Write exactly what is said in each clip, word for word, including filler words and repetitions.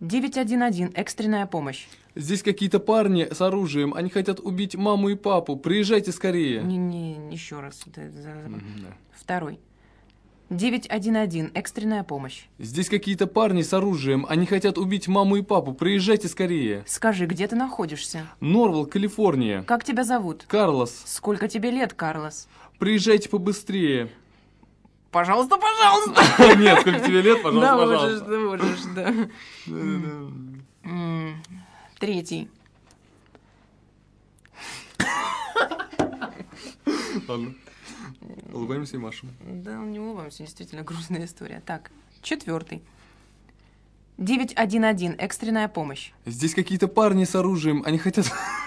девять один один, экстренная помощь. Здесь какие-то парни с оружием, они хотят убить маму и папу. Приезжайте скорее. Не, не, еще раз. Это, это, Mm-hmm, да. Второй. девять один один, экстренная помощь. Здесь какие-то парни с оружием, они хотят убить маму и папу. Приезжайте скорее. Скажи, где ты находишься? Норвал, Калифорния. Как тебя зовут? Карлос. Сколько тебе лет, Карлос? Приезжайте побыстрее. Пожалуйста, пожалуйста. Нет, сколько тебе лет, пожалуйста, да, пожалуйста. Да, можешь, да, можешь, да. Третий. Ладно. Улыбаемся и машем. Да, не улыбаемся, действительно грустная история. Так, четвертый. девять один один, экстренная помощь. Здесь какие-то парни с оружием, они хотят...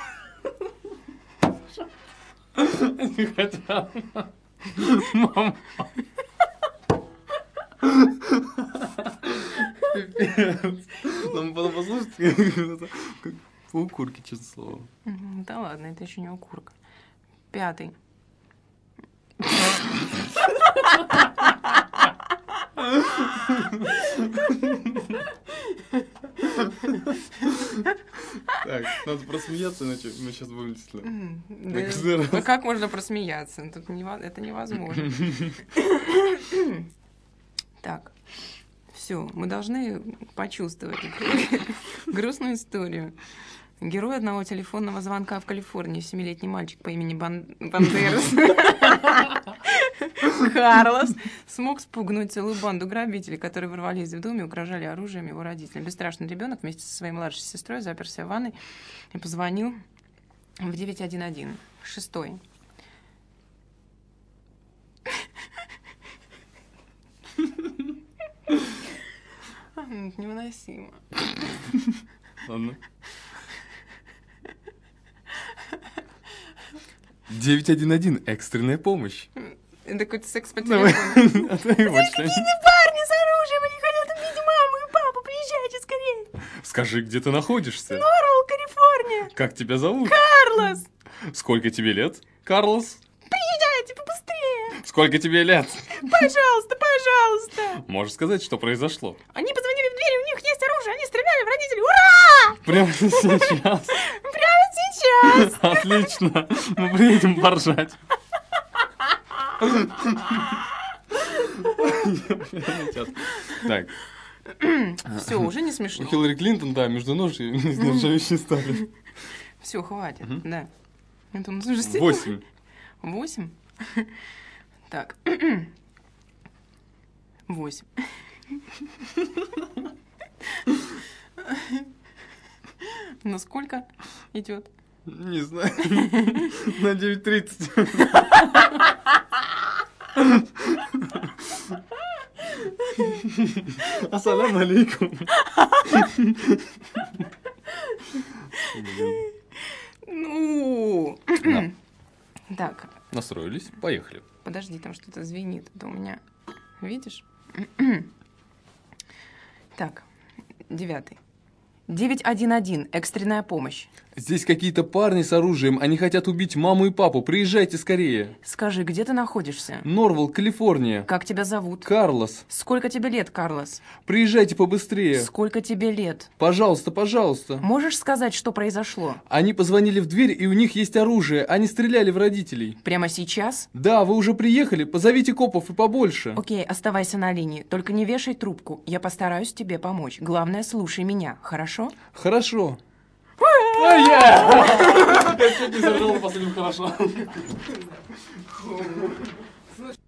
Они хотят... Мама... Пипец. Нам потом послушать, как у курки, честное слово. Да ладно, это еще не укурка. Пятый. Так, надо просмеяться, иначе мы сейчас будем действительно... Да, как можно просмеяться? Тут не, это невозможно. Так, все, мы должны почувствовать грустную историю. Герой одного телефонного звонка в Калифорнии, семилетний мальчик по имени Бан... Бандерас Карлос смог спугнуть целую банду грабителей, которые ворвались в дом и угрожали оружием его родителям. Бесстрашный ребенок вместе со своей младшей сестрой заперся в ванной и позвонил в девять один один. Шестой. Невыносимо. Ладно. девять один один, экстренная помощь. Это какой-то секс по телефону. Здесь какие-то парни с оружием, они хотят убить маму и папу, приезжайте скорее. Скажи, где ты находишься? Норвал, Калифорния. Как тебя зовут? Карлос. Сколько тебе лет, Карлос? Приезжайте побыстрее. Сколько тебе лет? Пожалуйста, пожалуйста. Можешь сказать, что произошло? Они позвонили в дверь, у них есть оружие, они стреляли в родителей. Ура! Прямо сейчас. Прямо сейчас. Отлично. Мы приедем поржать. Так. Все, уже не смешно. У Хиллари Клинтон, да, между нож и из нержавеющей стали. Все, хватит, да. Это у нас уже семь. Восемь. Восемь? Так. Восемь. На сколько идет? Не знаю. На девять тридцать. Ассаляму алейкум. Ну. Да. Так. Настроились, поехали. Подожди, там что-то звенит. Это у меня. Видишь? Так. Девятый. девять один один, экстренная помощь. Здесь какие-то парни с оружием, они хотят убить маму и папу. Приезжайте скорее. Скажи, где ты находишься? Норвал, Калифорния. Как тебя зовут? Карлос. Сколько тебе лет, Карлос? Приезжайте побыстрее. Сколько тебе лет? Пожалуйста, пожалуйста. Можешь сказать, что произошло? Они позвонили в дверь, и у них есть оружие. Они стреляли в родителей. Прямо сейчас? Да, вы уже приехали. Позовите копов и побольше. Окей, оставайся на линии. Только не вешай трубку. Я постараюсь тебе помочь. Главное, слушай меня, хорошо? Хорошо. Я чуть не зажал последним хорошо.